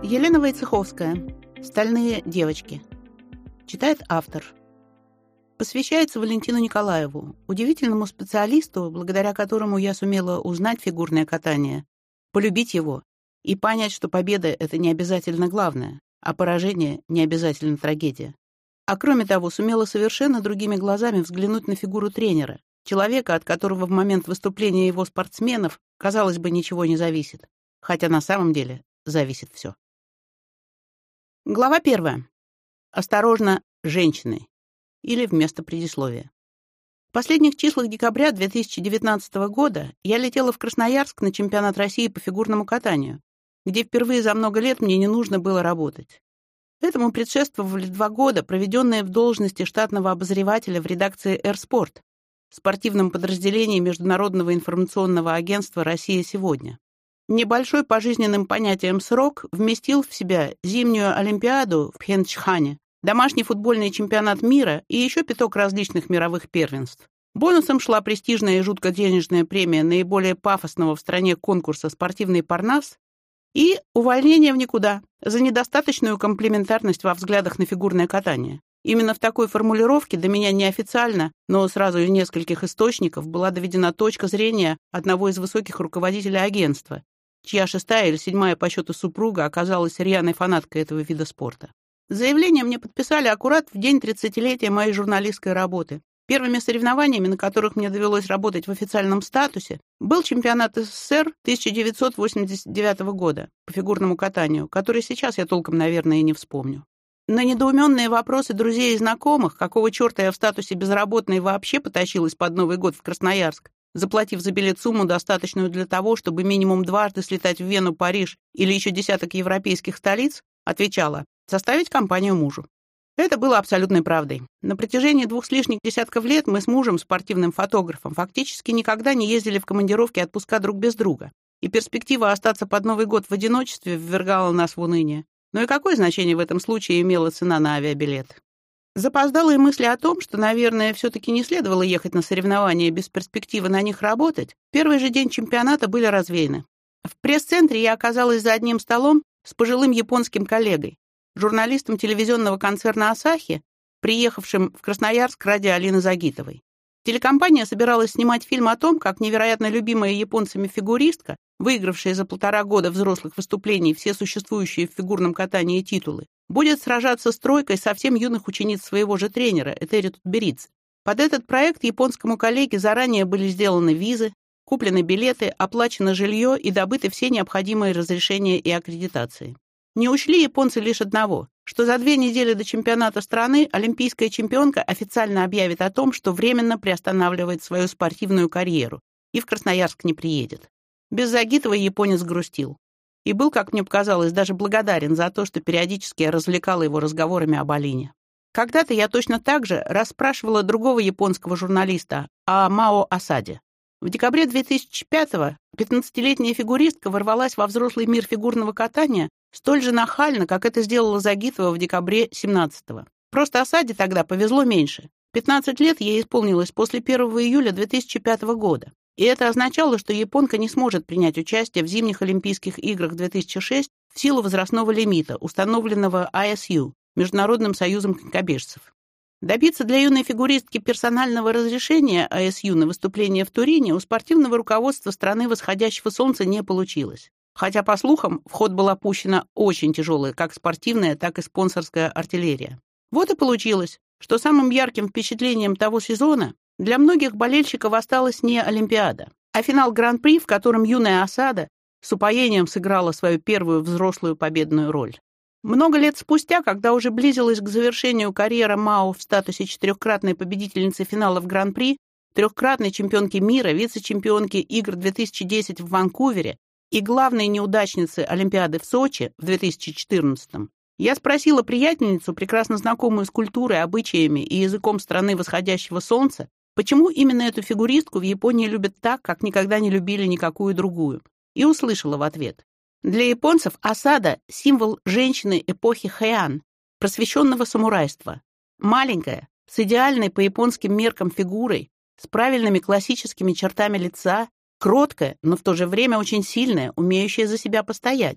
Елена Войцеховская. «Стальные девочки». Читает автор. Посвящается Валентину Николаеву, удивительному специалисту, благодаря которому я сумела узнать фигурное катание, полюбить его и понять, что победа — это не обязательно главное, а поражение — не обязательно трагедия. А кроме того, сумела совершенно другими глазами взглянуть на фигуру тренера, человека, от которого в момент выступления его спортсменов, казалось бы, ничего не зависит, хотя на самом деле зависит все. Глава 1. Осторожно, женщины. Или вместо предисловия. В последних числах декабря 2019 года я летела в Красноярск на чемпионат России по фигурному катанию, где впервые за много лет мне не нужно было работать. Этому предшествовали 2 года, проведенные в должности штатного обозревателя в редакции «Эрспорт», спортивном подразделении Международного информационного агентства «Россия сегодня». Небольшой по жизненным понятиям срок вместил в себя зимнюю Олимпиаду в Пхенчхане, домашний футбольный чемпионат мира и еще 5 различных мировых первенств. Бонусом шла престижная и жутко денежная премия наиболее пафосного в стране конкурса «Спортивный Парнас» и увольнение в никуда за недостаточную комплементарность во взглядах на фигурное катание. Именно в такой формулировке до меня неофициально, но сразу из нескольких источников была доведена точка зрения одного из высоких руководителей агентства, чья 6-я или 7-я по счету супруга оказалась рьяной фанаткой этого вида спорта. Заявление мне подписали аккурат в день 30-летия моей журналистской работы. Первыми соревнованиями, на которых мне довелось работать в официальном статусе, был чемпионат СССР 1989 года по фигурному катанию, который сейчас я толком, наверное, и не вспомню. На недоуменные вопросы друзей и знакомых, какого черта я в статусе безработной вообще потащилась под Новый год в Красноярск, заплатив за билет сумму, достаточную для того, чтобы минимум дважды слетать в Вену, Париж или еще десяток европейских столиц, отвечала: составить компанию мужу. Это было абсолютной правдой. На протяжении 2 с лишних десятков лет мы с мужем, спортивным фотографом, фактически никогда не ездили в командировки и отпуска друг без друга, и перспектива остаться под Новый год в одиночестве ввергала нас в уныние. Но и какое значение в этом случае имела цена на авиабилет? Запоздалые мысли о том, что, наверное, все-таки не следовало ехать на соревнования без перспективы на них работать, в первый же день чемпионата были развеяны. В пресс-центре я оказалась за одним столом с пожилым японским коллегой, журналистом телевизионного концерна «Асахи», приехавшим в Красноярск ради Алины Загитовой. Телекомпания собиралась снимать фильм о том, как невероятно любимая японцами фигуристка, выигравшая за 1,5 года взрослых выступлений все существующие в фигурном катании титулы, будет сражаться с тройкой совсем юных учениц своего же тренера Этери Тутберидзе. Под этот проект японскому коллеге заранее были сделаны визы, куплены билеты, оплачено жилье и добыты все необходимые разрешения и аккредитации. Не учли японцы лишь одного, что за 2 недели до чемпионата страны олимпийская чемпионка официально объявит о том, что временно приостанавливает свою спортивную карьеру и в Красноярск не приедет. Без Загитовой японец грустил. И был, как мне показалось, даже благодарен за то, что периодически я развлекала его разговорами об Алине. Когда-то я точно так же расспрашивала другого японского журналиста о Мао Асаде. В декабре 2005-го 15-летняя фигуристка ворвалась во взрослый мир фигурного катания столь же нахально, как это сделала Загитова в декабре 17-го. Просто Асаде тогда повезло меньше. 15 лет ей исполнилось после 1 июля 2005 года. И это означало, что японка не сможет принять участие в зимних Олимпийских играх 2006 в силу возрастного лимита, установленного ISU, Международным союзом конькобежцев. Добиться для юной фигуристки персонального разрешения ISU на выступление в Турине у спортивного руководства страны восходящего солнца не получилось. Хотя, по слухам, в ход была пущена очень тяжелая как спортивная, так и спонсорская артиллерия. Вот и получилось, что самым ярким впечатлением того сезона для многих болельщиков осталась не Олимпиада, а финал Гран-при, в котором юная Асада с упоением сыграла свою первую взрослую победную роль. Много лет спустя, когда уже близилась к завершению карьера Мао в статусе 4-кратной победительницы финалов Гран-при, 3-кратной чемпионки мира, вице-чемпионки игр 2010 в Ванкувере и главной неудачницы Олимпиады в Сочи в 2014-м, я спросила приятельницу, прекрасно знакомую с культурой, обычаями и языком страны восходящего солнца, почему именно эту фигуристку в Японии любят так, как никогда не любили никакую другую, и услышала в ответ: для японцев Асада — символ женщины эпохи Хэйан, просвещенного самурайства. Маленькая, с идеальной по японским меркам фигурой, с правильными классическими чертами лица, кроткая, но в то же время очень сильная, умеющая за себя постоять.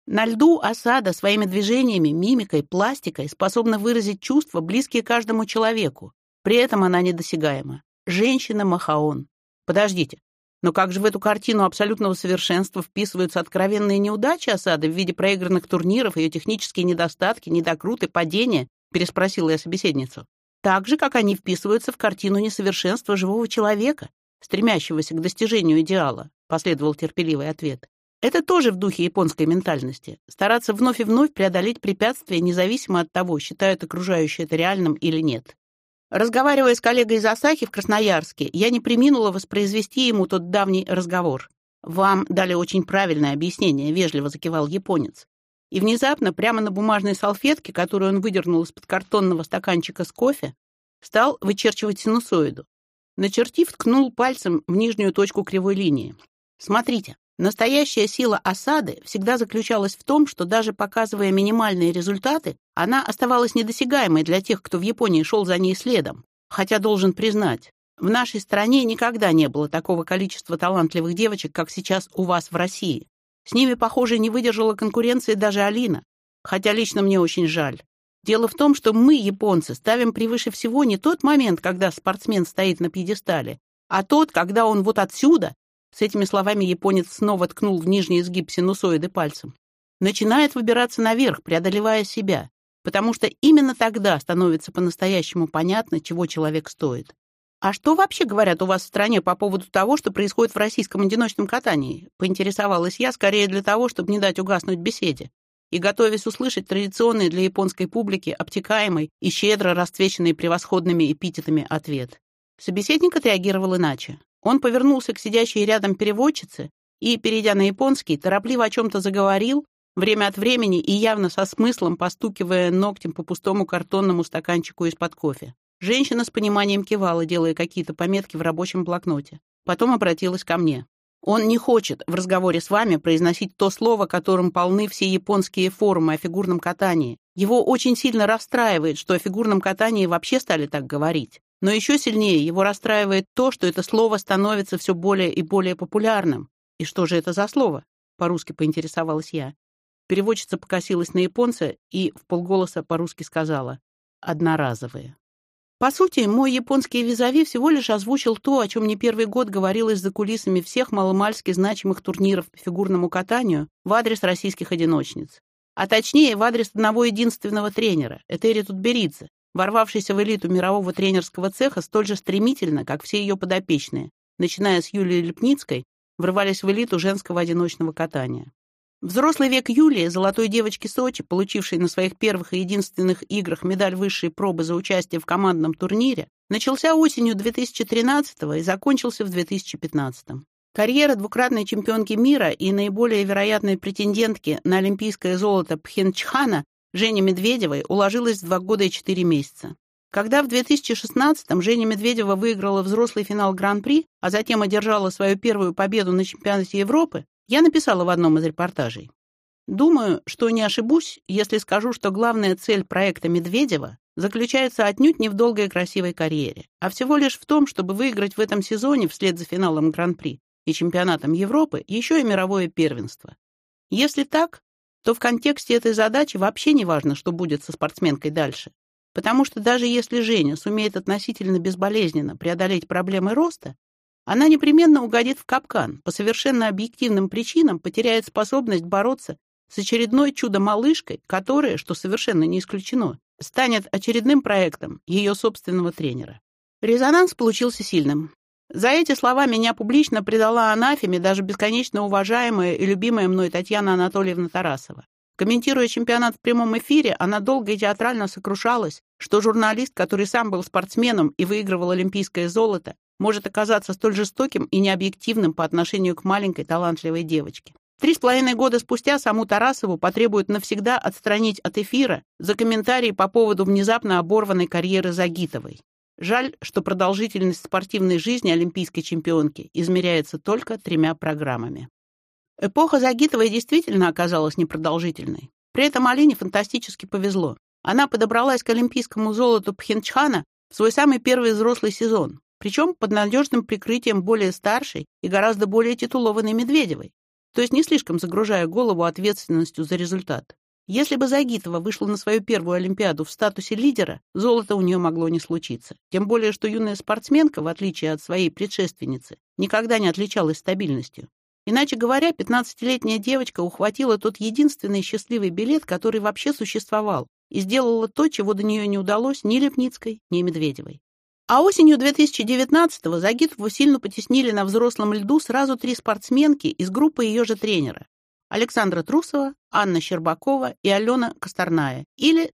На льду осада своими движениями, мимикой, пластикой способна выразить чувства, близкие каждому человеку. При этом она недосягаема. Женщина-махаон. Подождите, но как же в эту картину абсолютного совершенства вписываются откровенные неудачи осады в виде проигранных турниров, ее технические недостатки, недокруты, падения? Переспросила я собеседницу. Так же, как они вписываются в картину несовершенства живого человека, стремящегося к достижению идеала, последовал терпеливый ответ. Это тоже в духе японской ментальности. Стараться вновь и вновь преодолеть препятствия, независимо от того, считают окружающие это реальным или нет. Разговаривая с коллегой из Асахи в Красноярске, я не преминула воспроизвести ему тот давний разговор. «Вам дали очень правильное объяснение», — вежливо закивал японец. И внезапно, прямо на бумажной салфетке, которую он выдернул из-под картонного стаканчика с кофе, стал вычерчивать синусоиду. Начертив, ткнул пальцем в нижнюю точку кривой линии. «Смотрите, настоящая сила осады всегда заключалась в том, что даже показывая минимальные результаты, она оставалась недосягаемой для тех, кто в Японии шел за ней следом. Хотя, должен признать, в нашей стране никогда не было такого количества талантливых девочек, как сейчас у вас в России. С ними, похоже, не выдержала конкуренции даже Алина. Хотя лично мне очень жаль. Дело в том, что мы, японцы, ставим превыше всего не тот момент, когда спортсмен стоит на пьедестале, а тот, когда он вот отсюда, с этими словами японец снова ткнул в нижний изгиб синусоиды пальцем, начинает выбираться наверх, преодолевая себя, потому что именно тогда становится по-настоящему понятно, чего человек стоит. «А что вообще говорят у вас в стране по поводу того, что происходит в российском одиночном катании?» — поинтересовалась я, скорее для того, чтобы не дать угаснуть беседе, и готовясь услышать традиционный для японской публики, обтекаемый и щедро расцвеченный превосходными эпитетами ответ. Собеседник отреагировал иначе. Он повернулся к сидящей рядом переводчице и, перейдя на японский, торопливо о чем-то заговорил, время от времени и явно со смыслом постукивая ногтем по пустому картонному стаканчику из-под кофе. Женщина с пониманием кивала, делая какие-то пометки в рабочем блокноте. Потом обратилась ко мне. «Он не хочет в разговоре с вами произносить то слово, которым полны все японские форумы о фигурном катании. Его очень сильно расстраивает, что о фигурном катании вообще стали так говорить. Но еще сильнее его расстраивает то, что это слово становится все более и более популярным. И что же это за слово?» — по-русски поинтересовалась я. Переводчица покосилась на японца и вполголоса по-русски сказала: «Одноразовые». По сути, мой японский визави всего лишь озвучил то, о чем не первый год говорилось за кулисами всех маломальски значимых турниров по фигурному катанию в адрес российских одиночниц. А точнее, в адрес одного единственного тренера — Этери Тутберидзе, ворвавшейся в элиту мирового тренерского цеха столь же стремительно, как все ее подопечные, начиная с Юлии Лепницкой, врывались в элиту женского одиночного катания. Взрослый век Юлии, золотой девочки Сочи, получившей на своих первых и единственных играх медаль высшей пробы за участие в командном турнире, начался осенью 2013-го и закончился в 2015-м. Карьера двукратной чемпионки мира и наиболее вероятной претендентки на олимпийское золото Пхенчхана Жени Медведевой уложилась в 2 года и 4 месяца. Когда в 2016-м Женя Медведева выиграла взрослый финал Гран-при, а затем одержала свою первую победу на чемпионате Европы, я написала в одном из репортажей: «Думаю, что не ошибусь, если скажу, что главная цель проекта Медведева заключается отнюдь не в долгой и красивой карьере, а всего лишь в том, чтобы выиграть в этом сезоне вслед за финалом Гран-при и чемпионатом Европы еще и мировое первенство. Если так, то в контексте этой задачи вообще не важно, что будет со спортсменкой дальше, потому что даже если Женя сумеет относительно безболезненно преодолеть проблемы роста, она непременно угодит в капкан, по совершенно объективным причинам потеряет способность бороться с очередной чудо-малышкой, которая, что совершенно не исключено, станет очередным проектом ее собственного тренера». Резонанс получился сильным. За эти слова меня публично предала анафеме даже бесконечно уважаемая и любимая мной Татьяна Анатольевна Тарасова. Комментируя чемпионат в прямом эфире, она долго и театрально сокрушалась, что журналист, который сам был спортсменом и выигрывал олимпийское золото, может оказаться столь жестоким и необъективным по отношению к маленькой талантливой девочке. 3,5 года спустя саму Тарасову потребуют навсегда отстранить от эфира за комментарии по поводу внезапно оборванной карьеры Загитовой. Жаль, что продолжительность спортивной жизни олимпийской чемпионки измеряется только 3 программами. Эпоха Загитовой действительно оказалась непродолжительной. При этом Алине фантастически повезло. Она подобралась к олимпийскому золоту Пхенчхана в свой самый первый взрослый сезон, причем под надежным прикрытием более старшей и гораздо более титулованной Медведевой. то есть не слишком загружая голову ответственностью за результат. Если бы Загитова вышла на свою первую Олимпиаду в статусе лидера, золото у нее могло не случиться. Тем более, что юная спортсменка, в отличие от своей предшественницы, никогда не отличалась стабильностью. Иначе говоря, 15-летняя девочка ухватила тот единственный счастливый билет, который вообще существовал, и сделала то, чего до нее не удалось ни Лепницкой, ни Медведевой. А осенью 2019-го Загитову сильно потеснили на взрослом льду сразу 3 спортсменки из группы ее же тренера: Александра Трусова, Анна Щербакова и Алена Косторная, или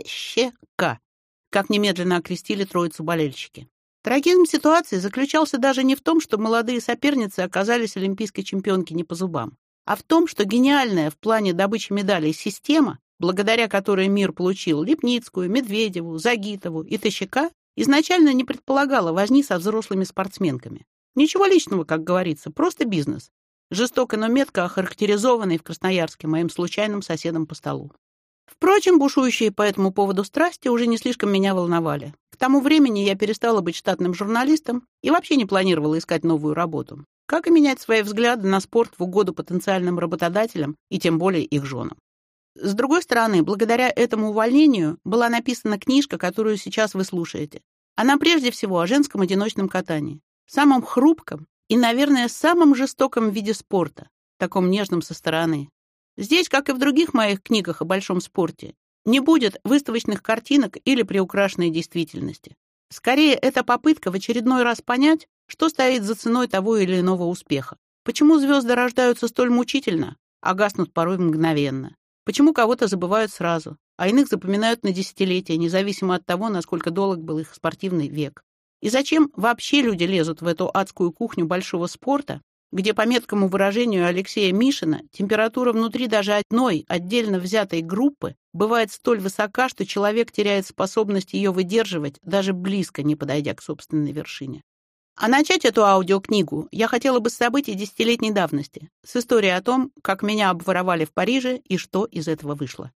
ТЩК, как немедленно окрестили троицу болельщики. Трагизм ситуации заключался даже не в том, что молодые соперницы оказались олимпийской чемпионки не по зубам, а в том, что гениальная в плане добычи медалей система, благодаря которой мир получил Лепницкую, Медведеву, Загитову и ТЩК, изначально не предполагала возни со взрослыми спортсменками. Ничего личного, как говорится, просто бизнес, жестоко, но метко охарактеризованный в Красноярске моим случайным соседом по столу. Впрочем, бушующие по этому поводу страсти уже не слишком меня волновали. К тому времени я перестала быть штатным журналистом и вообще не планировала искать новую работу. Как и менять свои взгляды на спорт в угоду потенциальным работодателям и тем более их женам. С другой стороны, благодаря этому увольнению была написана книжка, которую сейчас вы слушаете. Она прежде всего о женском одиночном катании, самом хрупком и, наверное, самом жестоком виде спорта, таком нежном со стороны. Здесь, как и в других моих книгах о большом спорте, не будет выставочных картинок или приукрашенной действительности. Скорее, это попытка в очередной раз понять, что стоит за ценой того или иного успеха. Почему звезды рождаются столь мучительно, а гаснут порой мгновенно? Почему кого-то забывают сразу, а иных запоминают на десятилетия, независимо от того, насколько долг был их спортивный век? И зачем вообще люди лезут в эту адскую кухню большого спорта, где, по меткому выражению Алексея Мишина, температура внутри даже одной отдельно взятой группы бывает столь высока, что человек теряет способность ее выдерживать, даже близко не подойдя к собственной вершине. А начать эту аудиокнигу я хотела бы с событий десятилетней давности, с истории о том, как меня обворовали в Париже и что из этого вышло.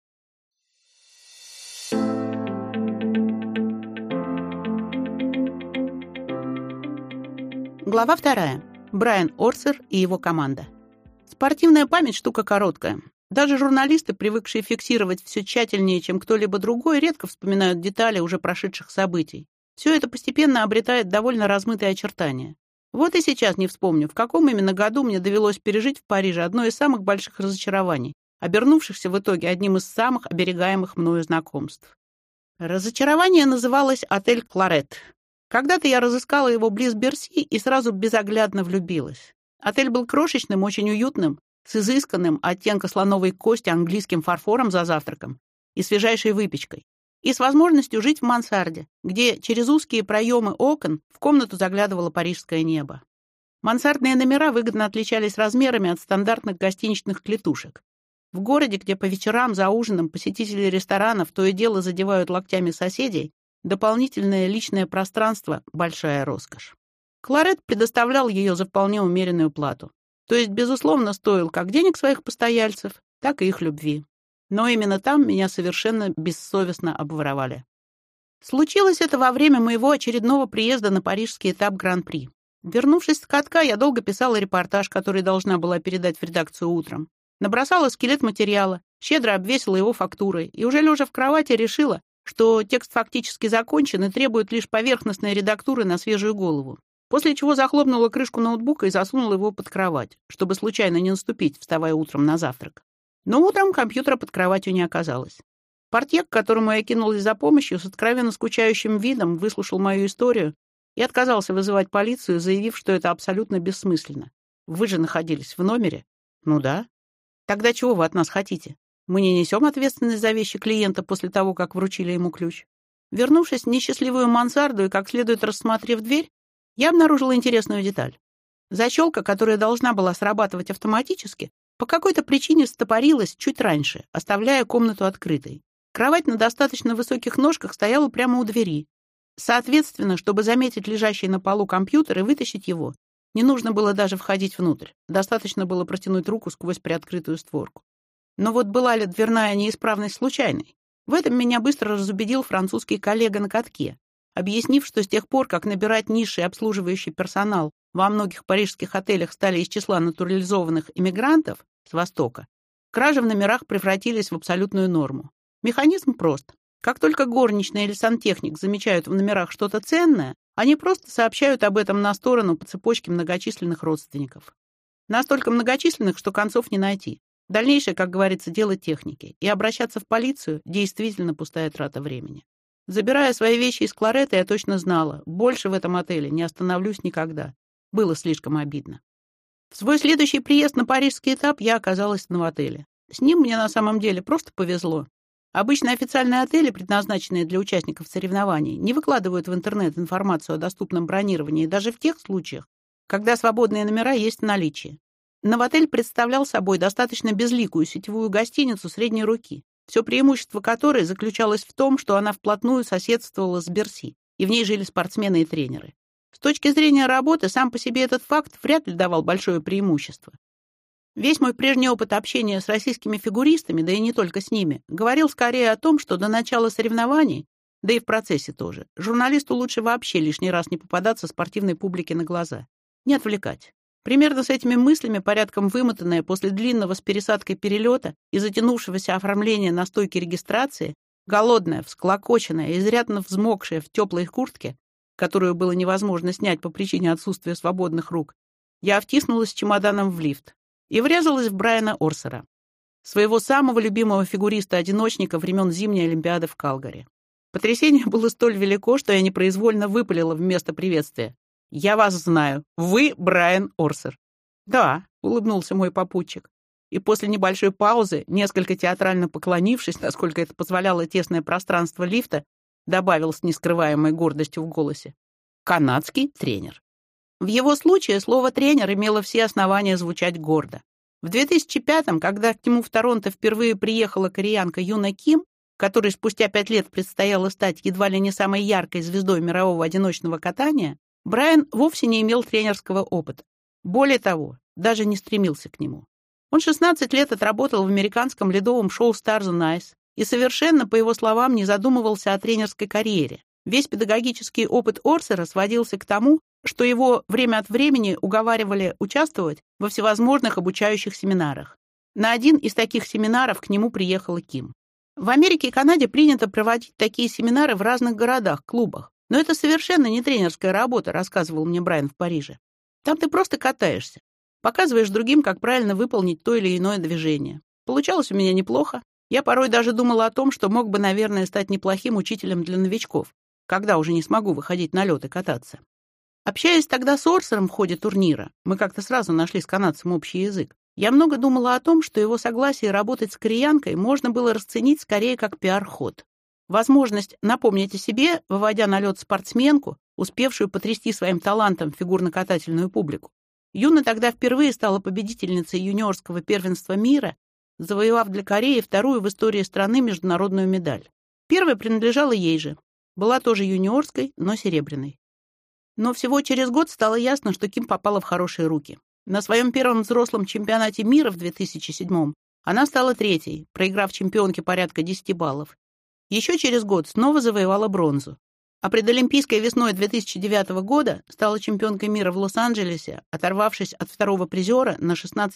Глава 2. Брайан Орсер и его команда. Спортивная память — штука короткая. Даже журналисты, привыкшие фиксировать все тщательнее, чем кто-либо другой, редко вспоминают детали уже прошедших событий. Все это постепенно обретает довольно размытые очертания. Вот и сейчас не вспомню, в каком именно году мне довелось пережить в Париже одно из самых больших разочарований, обернувшихся в итоге одним из самых оберегаемых мною знакомств. Разочарование называлось «Отель Кларет». Когда-то я разыскала его близ Берси и сразу безоглядно влюбилась. Отель был крошечным, очень уютным, с изысканным оттенка слоновой кости английским фарфором за завтраком и свежайшей выпечкой, и с возможностью жить в мансарде, где через узкие проемы окон в комнату заглядывало парижское небо. Мансардные номера выгодно отличались размерами от стандартных гостиничных клетушек. В городе, где по вечерам за ужином посетители ресторанов то и дело задевают локтями соседей, дополнительное личное пространство — большая роскошь. Кларет предоставлял ее за вполне умеренную плату. То есть, безусловно, стоил как денег своих постояльцев, так и их любви. Но именно там меня совершенно бессовестно обворовали. Случилось это во время моего очередного приезда на парижский этап Гран-при. Вернувшись с катка, я долго писала репортаж, который должна была передать в редакцию утром. Набросала скелет материала, щедро обвесила его фактурой и уже лежа в кровати решила, что текст фактически закончен и требует лишь поверхностной редактуры на свежую голову. После чего захлопнула крышку ноутбука и засунула его под кровать, чтобы случайно не наступить, вставая утром на завтрак. Но утром компьютера под кроватью не оказалось. Портье, к которому я кинулась за помощью, с откровенно скучающим видом выслушал мою историю и отказался вызывать полицию, заявив, что это абсолютно бессмысленно. Вы же находились в номере? Ну да. Тогда чего вы от нас хотите? Мы не несем ответственность за вещи клиента после того, как вручили ему ключ. Вернувшись в несчастливую мансарду и как следует рассмотрев дверь, я обнаружила интересную деталь. Защелка, которая должна была срабатывать автоматически, по какой-то причине стопорилась чуть раньше, оставляя комнату открытой. Кровать на достаточно высоких ножках стояла прямо у двери. Соответственно, чтобы заметить лежащий на полу компьютер и вытащить его, не нужно было даже входить внутрь. Достаточно было протянуть руку сквозь приоткрытую створку. Но вот была ли дверная неисправность случайной? В этом меня быстро разубедил французский коллега на катке, объяснив, что с тех пор, как набирать низший обслуживающий персонал во многих парижских отелях стали из числа натурализованных иммигрантов с Востока, кражи в номерах превратились в абсолютную норму. Механизм прост. Как только горничная или сантехник замечают в номерах что-то ценное, они просто сообщают об этом на сторону по цепочке многочисленных родственников. Настолько многочисленных, что концов не найти. Дальнейшее, как говорится, дело техники. И обращаться в полицию — действительно пустая трата времени. Забирая свои вещи из Кларета, я точно знала, больше в этом отеле не остановлюсь никогда. Было слишком обидно. В свой следующий приезд на парижский этап я оказалась в новотеле. С ним мне на самом деле просто повезло. Обычно официальные отели, предназначенные для участников соревнований, не выкладывают в интернет информацию о доступном бронировании даже в тех случаях, когда свободные номера есть в наличии. Новотель представлял собой достаточно безликую сетевую гостиницу средней руки, все преимущество которой заключалось в том, что она вплотную соседствовала с Берси, и в ней жили спортсмены и тренеры. С точки зрения работы, сам по себе этот факт вряд ли давал большое преимущество. Весь мой прежний опыт общения с российскими фигуристами, да и не только с ними, говорил скорее о том, что до начала соревнований, да и в процессе тоже, журналисту лучше вообще лишний раз не попадаться спортивной публике на глаза, не отвлекать. Примерно с этими мыслями, порядком вымотанная после длинного с пересадкой перелета и затянувшегося оформления на стойке регистрации, голодная, всклокоченная, изрядно взмокшая в теплой куртке, которую было невозможно снять по причине отсутствия свободных рук, я втиснулась с чемоданом в лифт и врезалась в Брайана Орсера, своего самого любимого фигуриста-одиночника времен зимней Олимпиады в Калгари. Потрясение было столь велико, что я непроизвольно выпалила вместо приветствия: «Я вас знаю. Вы Брайан Орсер». «Да», — улыбнулся мой попутчик. И после небольшой паузы, несколько театрально поклонившись, насколько это позволяло тесное пространство лифта, добавил с нескрываемой гордостью в голосе: «Канадский тренер». В его случае слово «тренер» имело все основания звучать гордо. В 2005-м, когда к нему в Торонто впервые приехала кореянка Юна Ким, которой спустя 5 лет предстояло стать едва ли не самой яркой звездой мирового одиночного катания, Брайан вовсе не имел тренерского опыта. Более того, даже не стремился к нему. Он 16 лет отработал в американском ледовом шоу Stars on Ice и совершенно, по его словам, не задумывался о тренерской карьере. Весь педагогический опыт Орсера сводился к тому, что его время от времени уговаривали участвовать во всевозможных обучающих семинарах. На один из таких семинаров к нему приехала Ким. В Америке и Канаде принято проводить такие семинары в разных городах, клубах. Но это совершенно не тренерская работа, рассказывал мне Брайан в Париже. Там ты просто катаешься, показываешь другим, как правильно выполнить то или иное движение. Получалось у меня неплохо. Я порой даже думала о том, что мог бы, наверное, стать неплохим учителем для новичков, когда уже не смогу выходить на лед и кататься. Общаясь тогда с Орсером в ходе турнира, мы как-то сразу нашли с канадцем общий язык, я много думала о том, что его согласие работать с кореянкой можно было расценить скорее как пиар-ход. Возможность напомнить о себе, выводя на лед спортсменку, успевшую потрясти своим талантом фигурно-катательную публику. Юна тогда впервые стала победительницей юниорского первенства мира, завоевав для Кореи вторую в истории страны международную медаль. Первая принадлежала ей же, была тоже юниорской, но серебряной. Но всего через год стало ясно, что Ким попала в хорошие руки. На своем первом взрослом чемпионате мира в 2007-м она стала третьей, проиграв чемпионке порядка 10 баллов. Еще через год снова завоевала бронзу. А предолимпийской весной 2009 года стала чемпионкой мира в Лос-Анджелесе, оторвавшись от второго призера на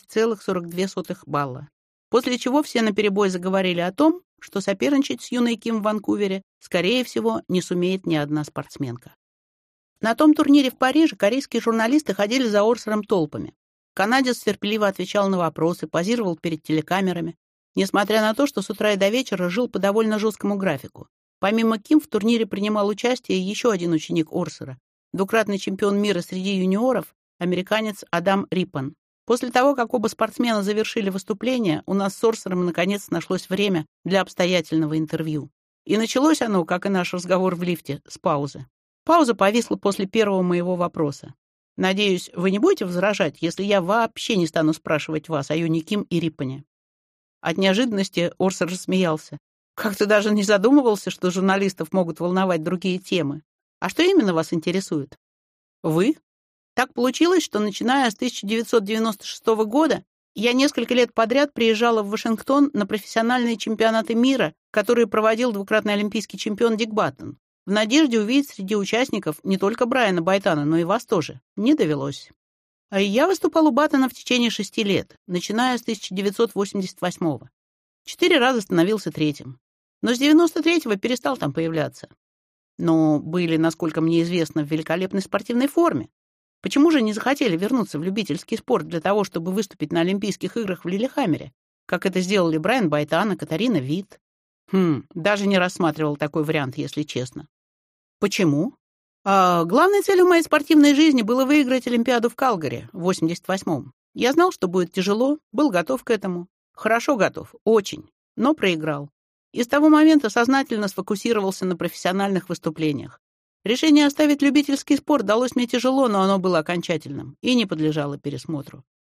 16,42 балла. После чего все наперебой заговорили о том, что соперничать с юной Ким в Ванкувере, скорее всего, не сумеет ни одна спортсменка. На том турнире в Париже корейские журналисты ходили за Орсером толпами. Канадец терпеливо отвечал на вопросы, позировал перед телекамерами, несмотря на то, что с утра и до вечера жил по довольно жесткому графику. Помимо Ким в турнире принимал участие еще один ученик Орсера, двукратный чемпион мира среди юниоров, американец Адам Риппан. После того, как оба спортсмена завершили выступление, у нас с Орсером наконец нашлось время для обстоятельного интервью. И началось оно, как и наш разговор в лифте, с паузы. Пауза повисла после первого моего вопроса. «Надеюсь, вы не будете возражать, если я вообще не стану спрашивать вас о Юне Ким и Риппане?» От неожиданности Орсер рассмеялся. «Как-то даже не задумывался, что журналистов могут волновать другие темы. А что именно вас интересует?» «Вы?» Так получилось, что, начиная с 1996 года, я несколько лет подряд приезжала в Вашингтон на профессиональные чемпионаты мира, которые проводил двукратный олимпийский чемпион Дик Баттон. в надежде увидеть среди участников не только Брайана Байтана, но и вас тоже. Не довелось. А я выступал у Баттона в течение 6 лет, начиная с 1988-го. 4 раза становился третьим. Но с 93-го перестал там появляться. Но были, насколько мне известно, в великолепной спортивной форме. Почему же не захотели вернуться в любительский спорт для того, чтобы выступить на Олимпийских играх в Лилихаммере, как это сделали Брайан Байтан и Катарина Вит? Даже не рассматривал такой вариант, если честно. Почему? Главной целью моей спортивной жизни было выиграть Олимпиаду в Калгари в 88-м. Я знал, что будет тяжело, был готов к этому. Хорошо готов, очень, но проиграл. И с того момента сознательно сфокусировался на профессиональных выступлениях. Решение оставить любительский спорт далось мне тяжело, но оно было окончательным и не подлежало пересмотру.